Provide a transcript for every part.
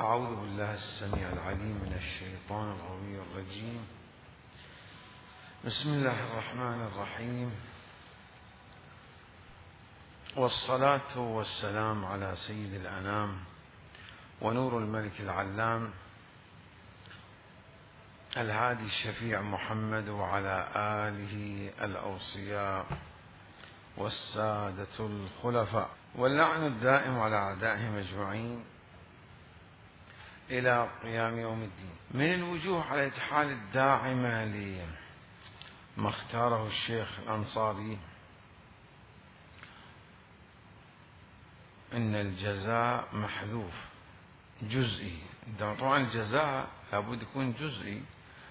أعوذ بالله السميع العليم من الشيطان الغوي الرجيم. بسم الله الرحمن الرحيم، والصلاة والسلام على سيد الأنام ونور الملك العلام الهادي الشفيع محمد وعلى آله الأوصياء والسادة الخلفاء، واللعن الدائم على أعدائهم أجمعين إلى قيام يوم الدين. من الوجوه على الحال الداعمة لما اختاره الشيخ الأنصاري إن الجزاء محذوف جزئي. طبعا الجزاء لابد يكون جزئي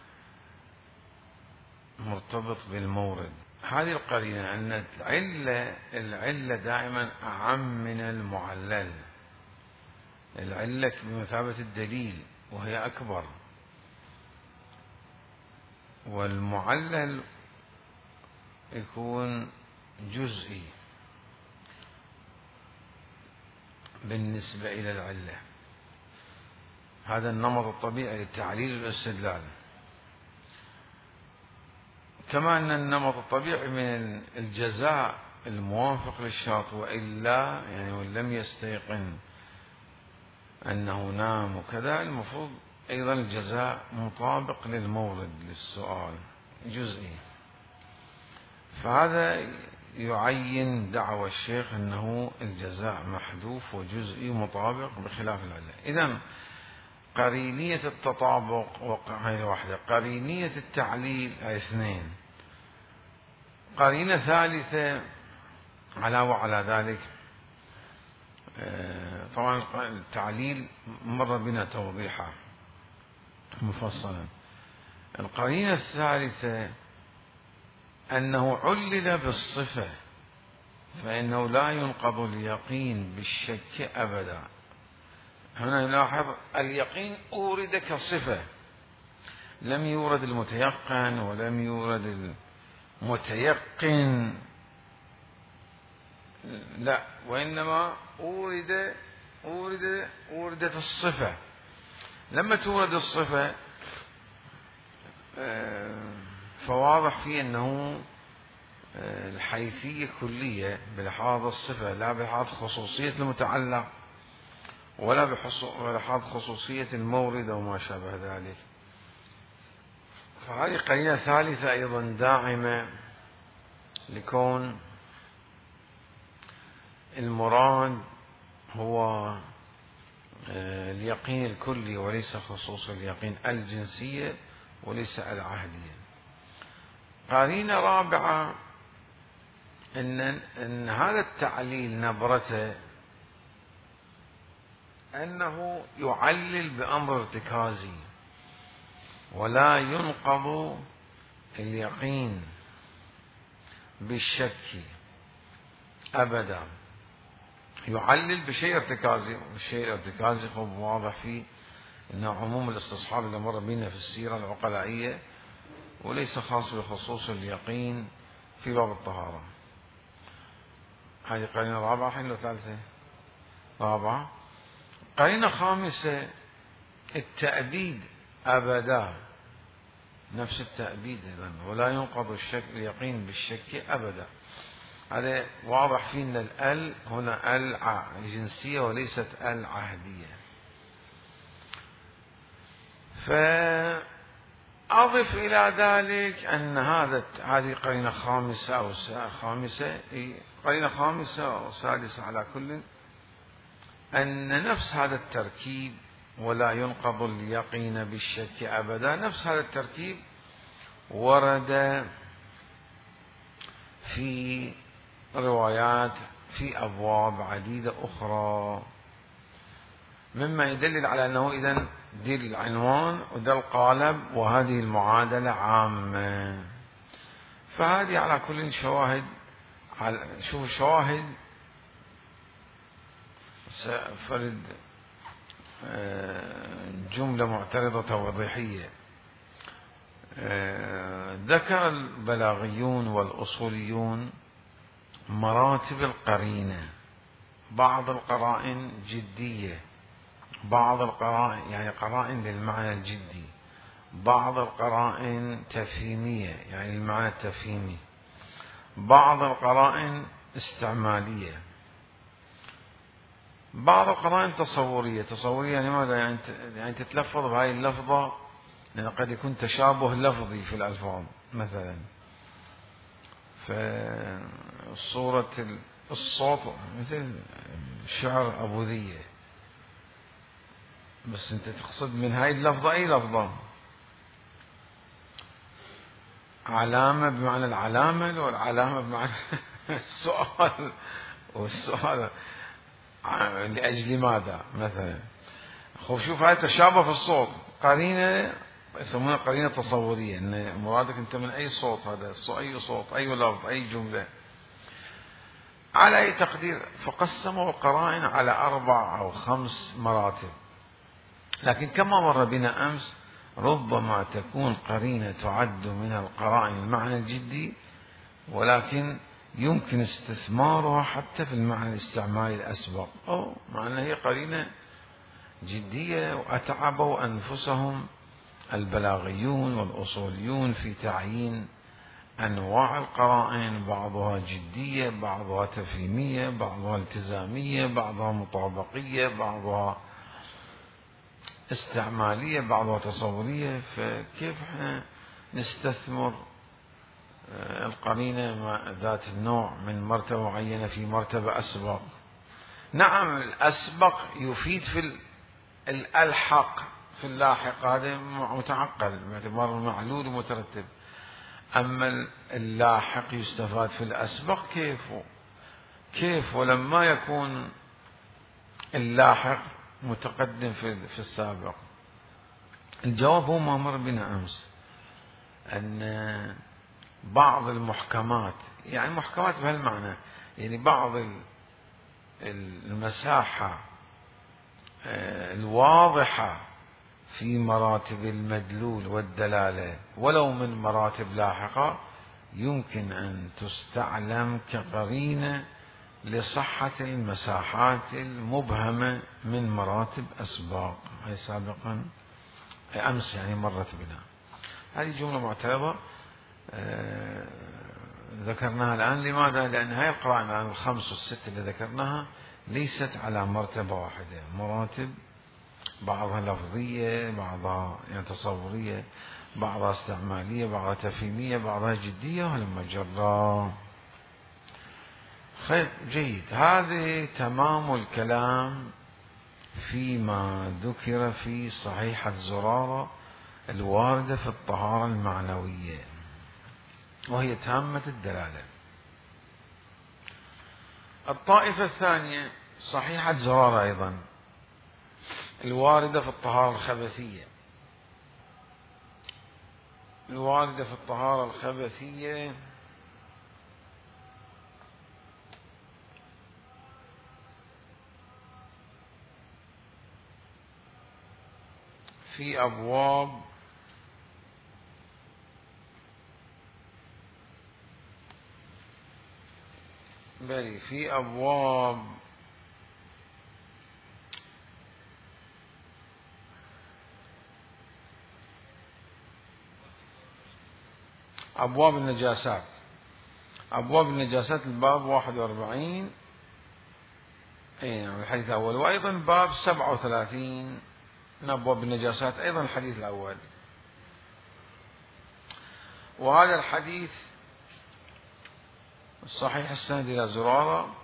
مرتبط بالمورد. هذه القرينة أن العلة دائما أعم من المعلل. العلة بمثابة الدليل وهي أكبر، والمعلل يكون جزئي بالنسبة إلى العلة. هذا النمط الطبيعي للتعليل والاستدلال، كما أن النمط الطبيعي من الجزاء الموافق للشرط، وإلا يعني وإن لم يستيقن أنه نام وكذا، المفروض أيضا الجزاء مطابق للمورد للسؤال جزئي. فهذا يعين دعوى الشيخ أنه الجزاء محذوف وجزئي مطابق بخلاف العلة. إذن قرينية التطابق وقرينة واحدة، قرينية التعليل اثنين، قرينة ثالثة علاوة على ذلك. طبعا التعليل مر بنا توضيحا مفصلا. القرينة الثالثة أنه علل بالصفة، فإنه لا ينقض اليقين بالشك أبدا. هنا نلاحظ اليقين أورد كصفة، لم يورد المتيقن ولم يورد المتيقن، لا، وإنما أوردت الصفة. لما تورد الصفة فواضح فيه أنه الحيثية كلية بلحاظ الصفة، لا بلحاظ خصوصية المتعلق ولا بلحاظ خصوصية المورد وما شابه ذلك. فهذه قرينة ثالثة أيضا داعمة لكون المراد هو اليقين الكلي وليس خصوص اليقين، الجنسية وليس العهدية. قرينة رابعة أن هذا التعليل نبرته أنه يعلل بأمر ارتكازي، ولا ينقض اليقين بالشك أبدا. يعلل بشيء ارتكازي، والشيء الارتكازي واضح فيه أنه عموم الاستصحاب اللي مر بنا في السيرة العقلائية، وليس خاص بخصوص اليقين في باب الطهارة. هذه قرينة رابعة. حين لو ثالثة رابعة. قرينة خامسة التأبيد أبدا، نفس التأبيد أيضا، ولا ينقض اليقين بالشك أبدا. هذا واضح فيه أن الأل هنا الجنسية وليست العهدية. فأضف إلى ذلك أن هذه قرينة خامسة أو قرينة خامسة أو سادسة على كل، أن نفس هذا التركيب ولا ينقض اليقين بالشك أبدا، نفس هذا التركيب ورد في روايات في أبواب عديدة أخرى، مما يدلل على أنه إذن دي العنوان وده القالب وهذه المعادلة عامة. فهذه على كل شواهد. شوف الشواهد، سأفرد جملة معترضة توضيحية. ذكر البلاغيون والأصوليون مراتب القرينة، بعض القرائن جدية بعض القرائن يعني قرائن للمعنى الجدي، بعض القرائن تفهيمية يعني المعنى التفهيمي، بعض القرائن استعمالية، بعض القرائن تصورية. تصورية يعني ماذا؟ يعني تتلفظ بهاي اللفظة، لأن قد يكون تشابه لفظي في الألفاظ، مثلا فصورة الصوت مثل شعر أبو ذية، بس أنت تقصد من هاي اللفظة أي لفظة؟ علامة بمعنى العلامة، والعلامة بمعنى السؤال، والسؤال لأجل ماذا مثلا. شوف هاي تشابه في الصوت، قرينة يسمونها قرينة تصورية، إن مرادك أنت من أي صوت، هذا أي صوت، أي لفظ، أي جملة، على أي تقدير. فقسموا القرائن على 4 أو 5 مراتب. لكن كما مر بنا أمس، ربما تكون قرينة تعد من القرائن المعنى الجدي، ولكن يمكن استثمارها حتى في المعنى الاستعمالي الأسبق، أو مع أنها هي قرينة جدية. وأتعبوا أنفسهم البلاغيون والأصوليون في تعيين أنواع القرائن، بعضها جدية، بعضها تفهيمية، بعضها التزامية، بعضها مطابقية، بعضها استعمالية، بعضها تصورية. فكيف احنا نستثمر القرينة ذات النوع من مرتبة معينة في مرتبة أسبق؟ نعم الأسبق يفيد في الألحق، في اللاحق هذا متعقل باعتبار معلول ومترتب. أما اللاحق يستفاد في الأسبق، كيف ولما يكون اللاحق متقدم في السابق؟ الجواب هو ما مر بنا أمس، أن بعض المحكمات، يعني محكمات بهالمعنى، يعني بعض المساحة الواضحة في مراتب المدلول والدلالة ولو من مراتب لاحقة، يمكن أن تستعلم كقرينة لصحة المساحات المبهمة من مراتب أسباق. هي سابقا أمس يعني مرت بنا، هذه جملة معترضة ذكرناها الآن. لماذا؟ لأن هاي القرائن الآن ال5 وال6 اللي ذكرناها ليست على مرتبة واحدة، مراتب بعضها لفظية، بعضها يعني تصورية، بعضها استعمالية، بعضها تفهيمية، بعضها جدية، وهلم جرا. خير، جيد. هذه تمام الكلام فيما ذكر في صحيحة زرارة الواردة في الطهارة المعنوية، وهي تامة الدلالة. الطائفة الثانية صحيحة زرارة أيضا الواردة في الطهارة الخبثية. الواردة في الطهارة الخبثية في أبواب في أبواب النجاسات. أبواب النجاسات الباب 41 الحديث الأول، وأيضا باب 37 من أبواب النجاسات أيضا الحديث الأول. وهذا الحديث الصحيح السند إلى زرارة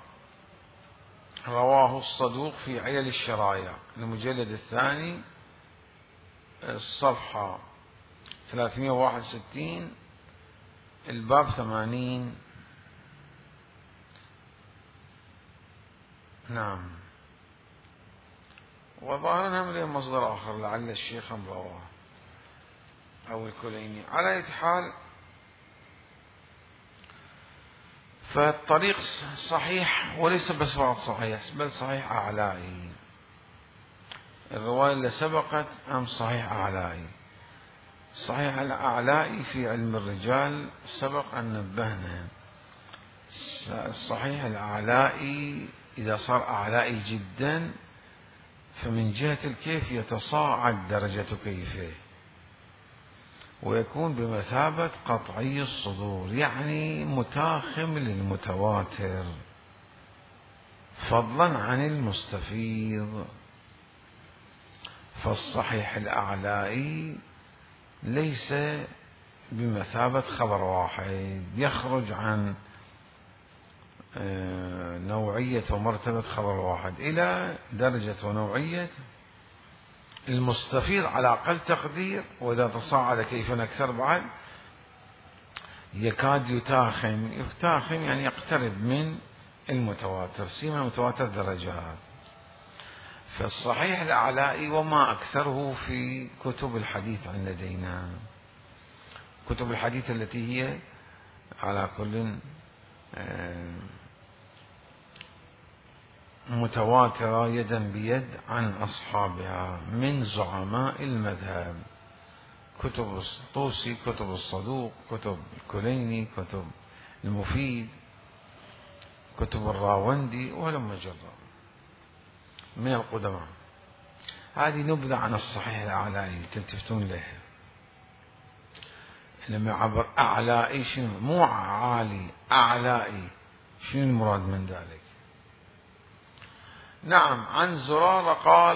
رواه الصدوق في علل الشرايع المجلد الثاني الصفحة 361 الباب 80. نعم. وظاهرا هم لهم مصدر آخر لعل الشيخ رواه أو الكليني. على أي حال، فالطريق صحيح، وليس بس فقط صحيح بل صحيح أعلائي. الرواية اللي سبقت صحيح أعلائي. صحيح الأعلائي في علم الرجال سبق أن نبهنا. الصحيح الأعلائي إذا صار أعلائي جدا فمن جهة الكيف يتصاعد درجة كيفه ويكون بمثابة قطعي الصدور، يعني متاخم للمتواتر فضلا عن المستفيض. فالصحيح الأعلائي ليس بمثابة خبر واحد يخرج عن نوعية ومرتبة خبر واحد إلى درجة ونوعية المستفيض على أقل تقدير، وإذا تصاعد كيفا أكثر بعد يكاد يتاخم يعني يقترب من المتواتر، سيما المتواتر درجات. فالصحيح الأعلائي وما أكثره في كتب الحديث عند لدينا، كتب الحديث التي هي على كل متواترة يدا بيد عن أصحابها من زعماء المذهب، كتب الطوسي، كتب الصدوق، كتب الكليني، كتب المفيد، كتب الراوندي ولما جرى من القدماء. هذه نبذة عن الصحيح الأعلائي تلتفتون له. لما عبر أعلائي شنو؟ مو عالي، أعلائي، شنو المراد من ذلك؟ نعم. عن زرارة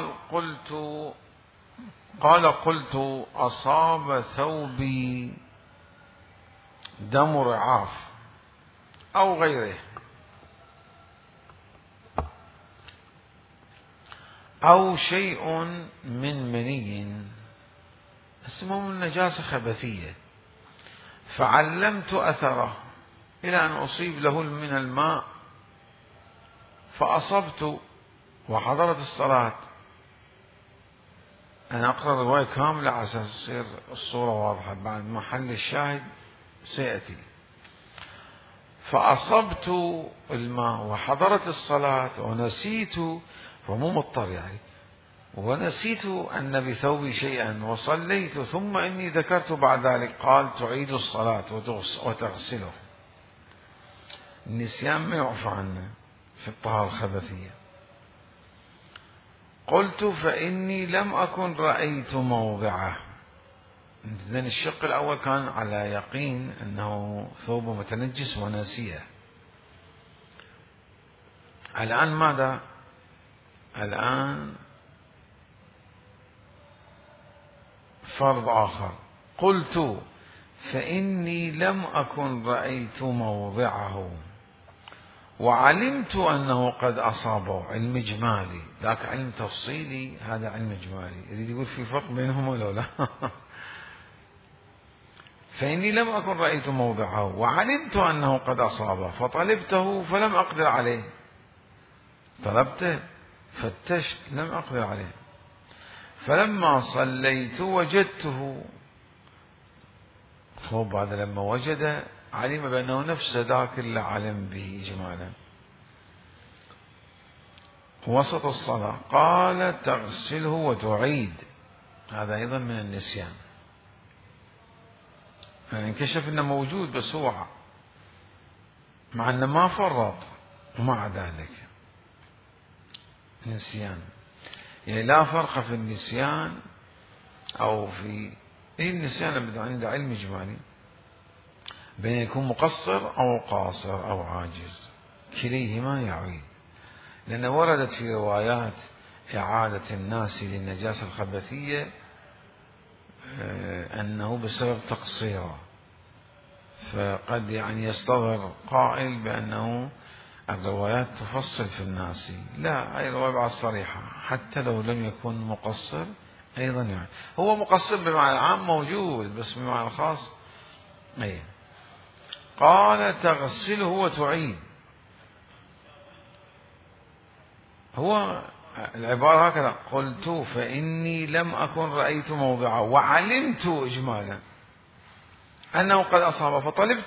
قلت أصاب ثوبي دم رعاف أو غيره أو شيء من مني اسمه النجاسة خبثية، فعلمت أثره إلى أن أصيب له من الماء فأصبت وحضرت الصلاة. أنا أقرأ الرواية كاملة على أساس تصير الصورة واضحة، بعد محل الشاهد سيأتي. فأصبت الماء وحضرت الصلاة ونسيت، فمو مضطر يعني، ونسيت أن بثوبي شيئا وصليت، ثم إني ذكرت بعد ذلك. قال تعيد الصلاة وتغسله. النسيان ما يعفى عنه في الطهارة الخبثية. قلت فإني لم أكن رأيت موضعه. إذن الشق الأول كان على يقين أنه ثوب متنجس وناسيه. الآن ماذا؟ الآن فرض آخر. قلت فإني لم أكن رأيت موضعه وعلمت أنه قد أصابه. علم إجمالي، ذاك علم تفصيلي، هذا علم إجمالي. يريد يقول في فرق بينهم ولا لا؟ فإني لم أكن رأيت موضعه وعلمت أنه قد أصابه فطلبته فلم أقدر عليه. طلبته، فتشت، لم أقدر عليه. فلما صليت وجدته. هو بعد لما وجد علم بأنه نفس ذاك اللي علم به إجمالا. وسط الصلاة قال تغسله وتعيد. هذا أيضا من النسيان، يعني انكشف أنه موجود بس هو مع أنه ما فرط، ومع ذلك نسيان. يعني لا فرق في النسيان أو في النسيان عند علم إجمالي بين يكون مقصر أو قاصر أو عاجز، كليهما يعيد. لأن وردت في روايات إعادة الناس للنجاسة الخبثية أنه بسبب تقصيره، فقد يعني يستظهر قائل بأنه الروايات تفصل في الناس. لا، أي رواية بعد صريحة حتى لو لم يكن مقصر أيضا يعني. هو مقصر بمعنى العام موجود، بس بمعنى الخاص أي. قال تغسله وتعيد. هو العبارة هكذا: قلت فإني لم أكن رأيت موضعه وعلمت إجمالا أنه قد أصاب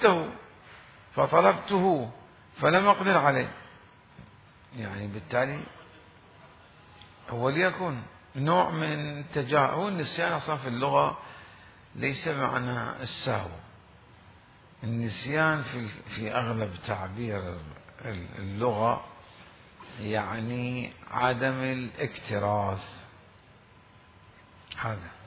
فطلبته فلم أقدر عليه. يعني بالتالي هو ليكن نوع من هو النسيان أصلا في اللغة ليس معنى السهو. النسيان في أغلب تعبير اللغة يعني عدم الاكتراث هذا.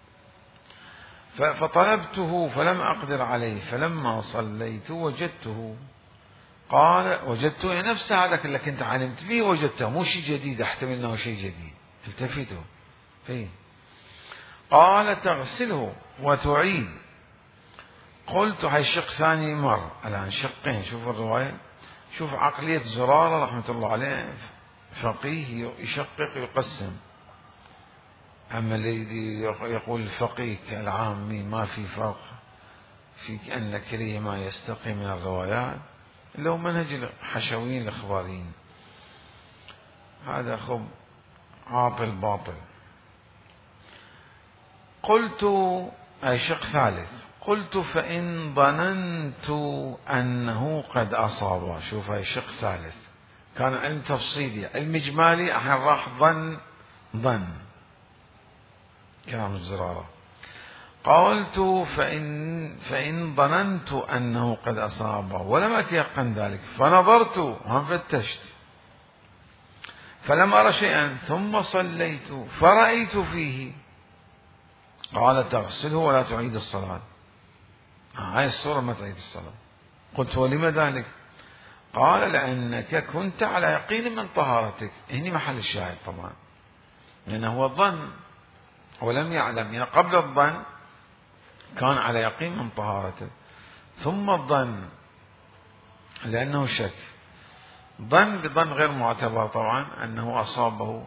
فطلبته فلم أقدر عليه، فلما صليت وجدته. قال وجدته نفس هذا اللي كنت علمت به وجدته، مو شيء جديد، احتمل انه شيء جديد. التفتوا فيه. قال تغسله وتعيد. قلت هاي شق ثاني مر، الآن شقين. شوف الرواية، شوف عقلية زرارة رحمة الله عليه، فقيه يشقق يقسم. أما الذي يقول الفقيه كالعامي ما في فرق في أن كريه ما يستقي من الروايات، لو منهج الحشويين الإخباريين، هذا خب عاطل باطل. قلت أي شق ثالث، قلت فإن ظننت أنه قد أصاب. شوف هاي شق ثالث، كان علم تفصيلي، علم إجمالي، الحين راح ظن كلام الزرارة. قلت فإن ظننت أنه قد أصاب ولم أتيقن ذلك، فنظرت هم فتشت فلم أرى شيئا، ثم صليت فرأيت فيه. قال تغسله ولا تعيد الصلاة. هاي الصورة ما تعيد الصلاة. قلت ولم ذلك؟ قال لأنك كنت على يقين من طهارتك. هني محل الشاهد طبعا، لأنه هو الظن ولم يعلم، يعني قبل الظن كان على يقين من طهارته، ثم الظن لأنه شك، ظن بظن غير معتبر طبعا أنه أصابه.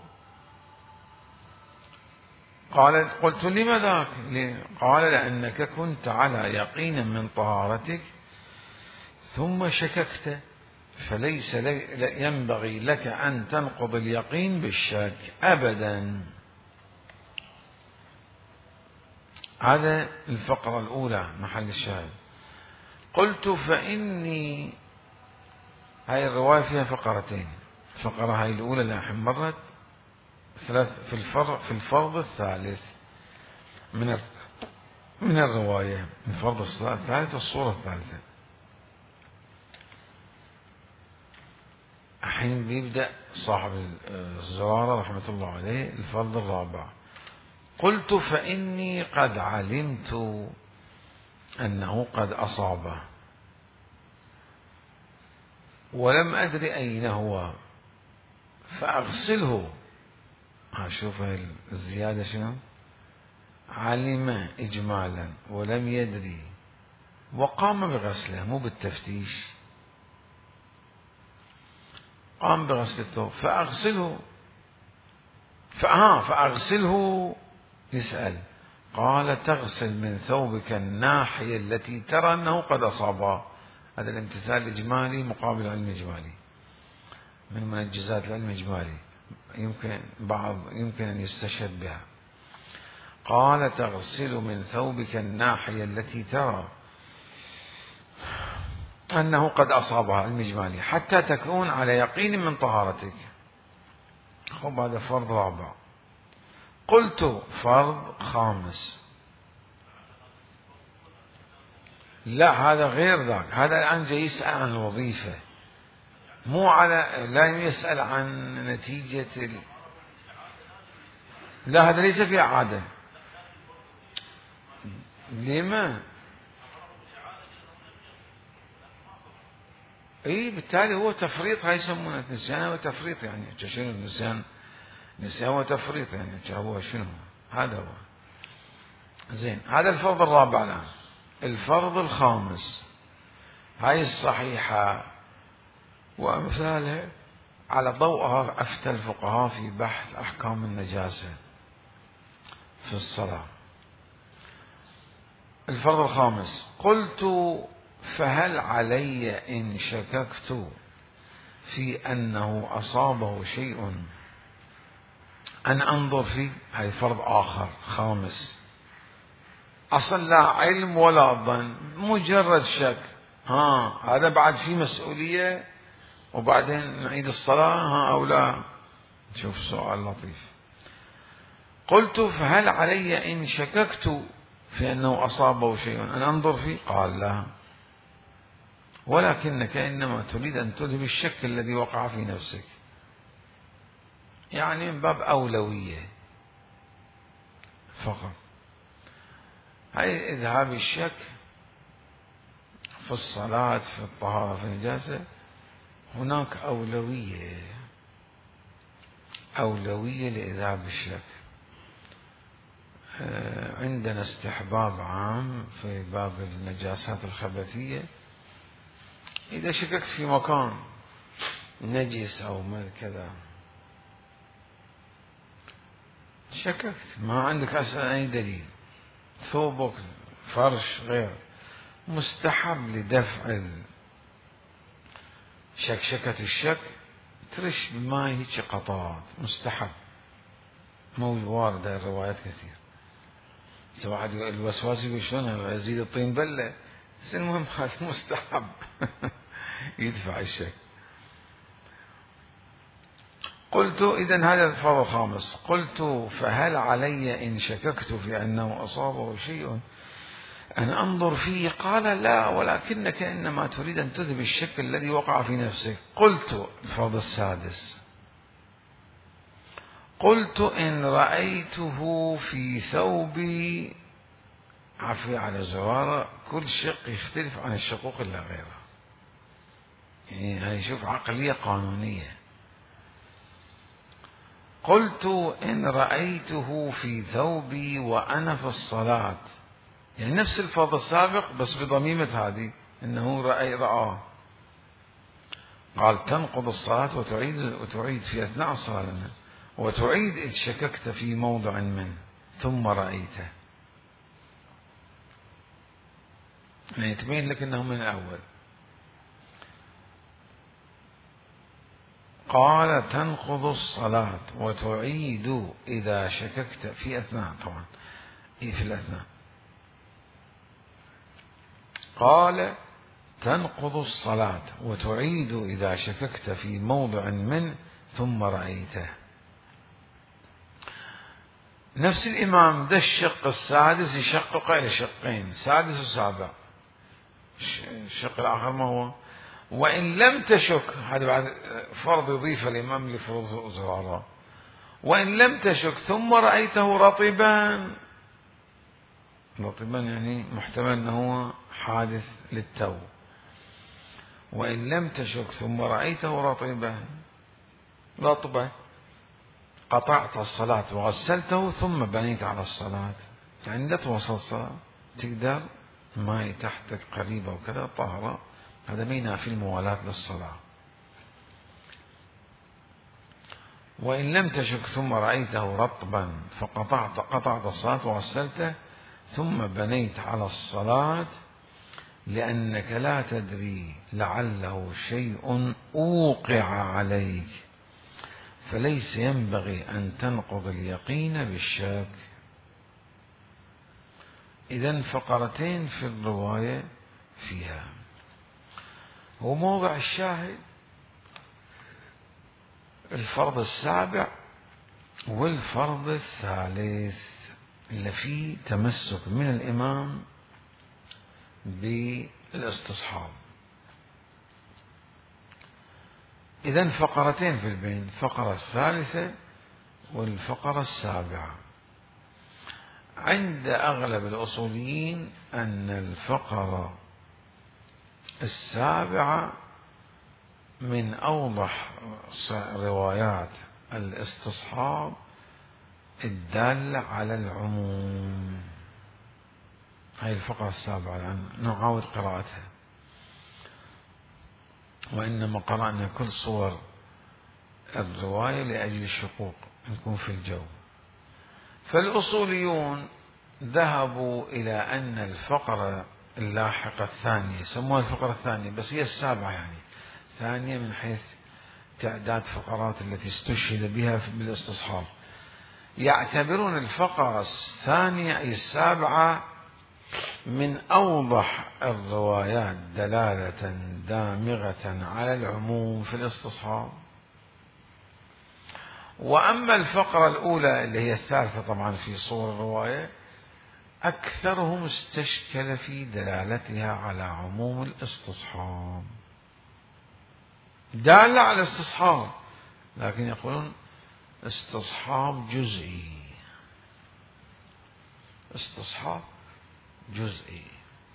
قلت لم ذاك؟ قال لأنك كنت على يقين من طهارتك ثم شككت، فليس ينبغي لك أن تنقض اليقين بالشك أبدا. هذا الفقرة الأولى محل الشاهد. قلت فإني، هاي الرواية فيها فقرتين، الفقرة هاي الأولى اللي الحين مرت في الفرض الثالث من الرواية، من فرض الصلاة الثالث الصورة الثالثة. الحين بيبدأ صاحب الزرارة رحمة الله عليه الفرض الرابع. قلت فإني قد علمت أنه قد أصابه ولم أدري أين هو، فأغسله. شوف الزيادة شنو؟ علم إجمالا ولم يدري، وقام بغسله مو بالتفتيش، قام بغسلته. فأغسله يسأل. قال تغسل من ثوبك الناحية التي ترى أنه قد أصابها. هذا الامتثال الإجمالي مقابل علم إجمالي، من منجزات العلم الإجمالي، يمكن أن يستشهد بها. قال تغسل من ثوبك الناحية التي ترى أنه قد أصابها، علم إجمالي، حتى تكون على يقين من طهارتك. خب هذا فرض رابع. قلت فرض خامس. لا هذا غير ذاك، هذا الآن جاي يسأل عن الوظيفة، مو على، لا يسأل عن نتيجة لا هذا ليس في إعادة. لما؟ اي بالتالي هو تفريط، هاي يسمونه نسيان وتفريط. يعني شنو النسيان؟ نسيان وتفريط، يعني هو شنو؟ هذا هو. زين، هذا الفرض الرابع الآن. الفرض الخامس، هاي الصحيحة وأمثالها على ضوءها أفتى الفقهاء في بحث أحكام النجاسة في الصلاة. الفرض الخامس. قلت فهل علي إن شككت في أنه أصابه شيء أن أنظر فيه؟ هذا فرض آخر خامس، أصل لا علم ولا ظن، مجرد شك. هذا بعد في مسؤولية وبعدين نعيد الصلاة أو لا؟ شوف سؤال لطيف. قلت فهل علي إن شككت في أنه أصابه شيء أن أنظر فيه؟ قال لا، ولكنك إنما تريد أن تذهب الشك الذي وقع في نفسك. يعني من باب أولوية فقط. هاي إذهاب الشك في الصلاة، في الطهارة، في النجاسة، هناك أولوية لإذهاب الشك. عندنا استحباب عام في باب النجاسات الخبثية، إذا شككت في مكان نجس أو كذا، شككت ما عندك أصلا أي دليل، ثوبك، فرش، غير، مستحب لدفع شكشكة الشك ترش بماء هيك قطرات، مستحب، موجود واردة الروايات كثير. واحد الوسواس يقول شلون أزيد الطين بلة، بس المهم هذا مستحب يدفع الشك. قلت إذن هذا الفرض الخامس. قلت فهل علي إن شككت في أنه أصابه شيء أن أنظر فيه؟ قال لا، ولكنك إنما تريد أن تذهب الشك الذي وقع في نفسك. قلت الفرض السادس. قلت إن رأيته في ثوبي، عفي على زرارة، كل شق يختلف عن الشقوق إلا غيره، يعني هاي شوف عقلية قانونية. قلت إن رأيته في ثوبي وأنا في الصلاة، يعني نفس الفرض السابق بس بضميمة هذه إنه رآه. قال تنقض الصلاة وتعيد في أثناء الصلاة، وتعيد إذ شككت في موضع منه ثم رأيته، يعني تبين لك أنه من الأول. قال تنقض الصلاة وتعيد إذا شككت في أثناء، طبعا في الأثناء. قال تنقض الصلاة وتعيد إذا شككت في موضع منه ثم رأيته. نفس الإمام ده الشق السادس يشقق إلى شقين، سادس وسابع. الشق الآخر ما هو؟ وإن لم تشك، هذا بعد فرض يضيف الإمام لفروض زرارة. وإن لم تشك ثم رأيته رطبا يعني محتمل أنه حادث للتو. وإن لم تشك ثم رأيته رطبا قطعت الصلاة وغسلته ثم بنيت على الصلاة، يعني لا توصل الصلاة، تقدر ماء تحتك قريبة وكذا طهرة، هذا ما ينافي الموالاة للصلاة. وإن لم تشك ثم رأيته رطبا قطعت الصلاة وغسلته ثم بنيت على الصلاة، لأنك لا تدري لعله شيء أوقع عليك، فليس ينبغي أن تنقض اليقين بالشك. إذن فقرتين في الرواية فيها، وموضع الشاهد الفرض السابع والفرض الثالث اللي فيه تمسك من الإمام بالاستصحاب. إذن فقرتين في البين، الفقرة الثالثة والفقرة السابعة. عند أغلب الأصوليين أن الفقرة السابعة من أوضح روايات الاستصحاب الدالة على العموم. هذه الفقرة السابعة الآن نعاود قراءتها، وإنما قرأنا كل صور الرواية لأجل الشقوق نكون في الجو. فالأصوليون ذهبوا إلى أن الفقرة اللاحقة الثانية، سموها الفقرة الثانية بس هي السابعة، يعني ثانية من حيث تعداد فقرات التي استشهد بها بالاستصحاب. يعتبرون الفقرة الثانية أي السابعة من أوضح الروايات دلالة دامغة على العموم في الاستصحاب. وأما الفقرة الأولى اللي هي الثالثة طبعا في صور الرواية، أكثرهم استشكل في دلالتها على عموم الاستصحاب، دالة على الاستصحاب، لكن يقولون استصحاب جزئي. استصحاب جزئي.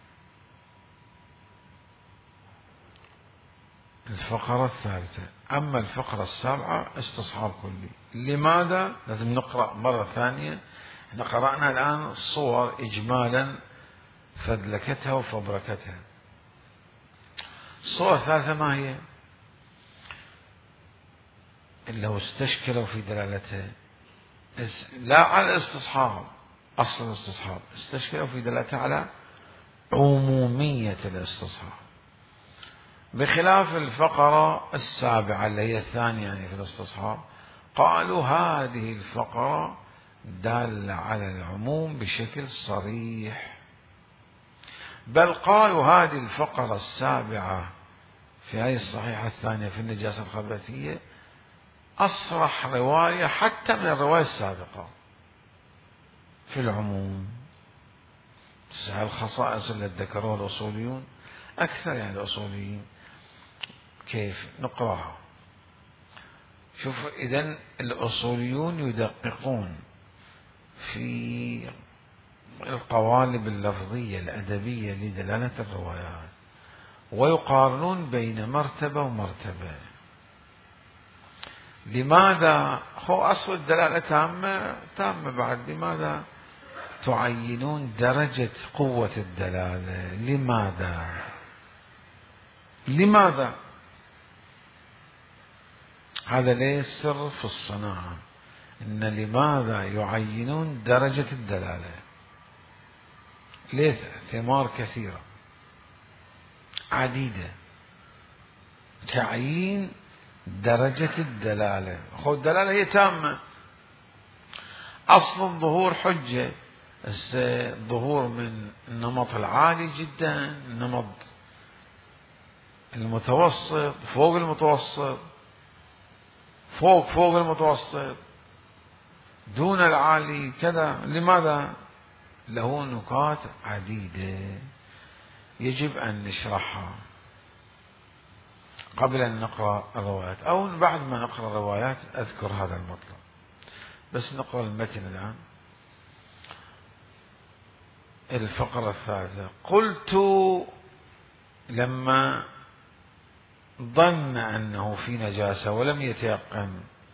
الفقرة الثالثة. أما الفقرة السابعة استصحاب كلي. لماذا؟ لازم نقرأ مرة ثانية. احنا قرأنا الآن الصور إجمالا فدلكتها وفبركتها. الصورة الثالثة ما هي؟ إلا هو استشكلوا في دلالتها لا على الاستصحاب، أصل الاستصحاب استشكلوا في دلالتها على عمومية الاستصحاب، بخلاف الفقرة السابعة اللي هي الثانية يعني في الاستصحاب، قالوا هذه الفقرة دالة على العموم بشكل صريح، بل قالوا هذه الفقرة السابعة في هذه الصحيحة الثانية في النجاسة الخبثية أصرح رواية حتى من الرواية السابقة في العموم. الخصائص اللي ذكروها الأصوليون أكثر، يعني الأصوليين كيف نقرأها؟ شوف، إذن الأصوليون يدققون في القوالب اللفظية الأدبية لدلالة الروايات ويقارنون بين مرتبة ومرتبة. لماذا؟ هو أصل الدلالة تامة بعد، لماذا تعينون درجة قوة الدلالة؟ لماذا؟ هذا ليس سر في الصناعة، إن لماذا يعينون درجة الدلالة؟ ليس ثمار كثيرة عديدة تعيين درجة الدلالة. خذ الدلالة هي تامة، أصل الظهور حجة، الظهور من النمط العالي جدا، النمط المتوسط، فوق المتوسط، فوق المتوسط، دون العالي كذا. لماذا؟ له نكات عديدة يجب أن نشرحها قبل أن نقرأ الروايات، أو بعد ما نقرأ الروايات أذكر هذا المطلب. بس نقرأ المتن الآن. الفقرة الثالثة. قلت لما ظن أنه في نجاسة ولم يتيقن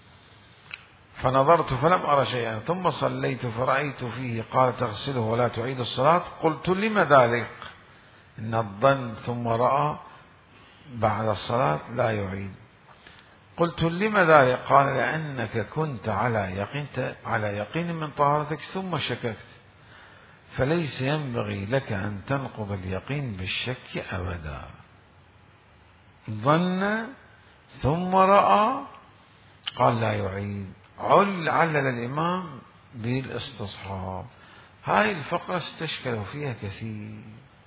فنظرت فلم أرى شيئا، ثم صليت فرأيت فيه قال تغسله ولا تعيد الصلاة، قلت لم ذلك؟ إن الظن ثم رأى بعد الصلاة لا يعيد. قلت لم ذلك؟ قال لأنك كنت على يقين من طهارتك ثم شككت، فليس ينبغي لك أن تنقض اليقين بالشك أبدا. ظن ثم رأى قال لا يعيد. علل الإمام بالاستصحاب. هاي الفقرة استشكلوا فيها كثير.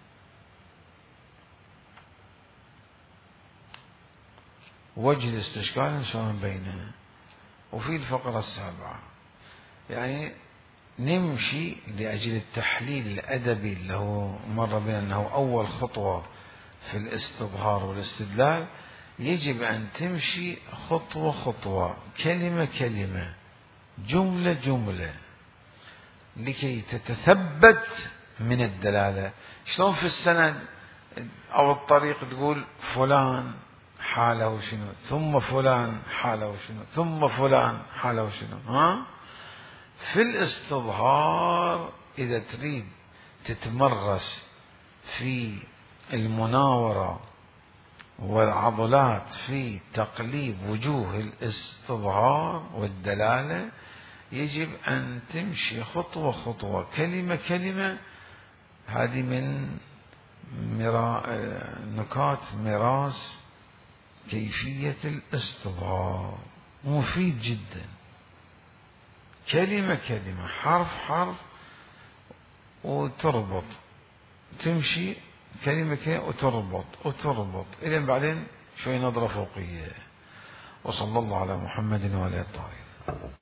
وجه الاستشكال إن شاء الله بينه. وفي الفقرة السابعة يعني نمشي لأجل التحليل الأدبي اللي هو مر بنا أنه أول خطوة في الاستظهار والاستدلال. يجب أن تمشي خطوة خطوة، كلمة كلمة، جملة جملة، لكي تتثبت من الدلالة. شلون في السند أو الطريق تقول فلان حاله شنو، ثم فلان حاله شنو، ثم فلان حاله شنو. في الاستظهار إذا تريد تتمرس في المناورة والعضلات في تقليب وجوه الاستظهار والدلالة، يجب أن تمشي خطوة خطوة، كلمة كلمة. هذه من نكات ميراث كيفية الاستظهار، مفيد جدا. كلمة كلمة، حرف حرف، وتربط، تمشي كلمة كلمة وتربط إلى بعدين شوي نظرة فوقية. وصلى الله على محمد وعلى آله الطاهرين.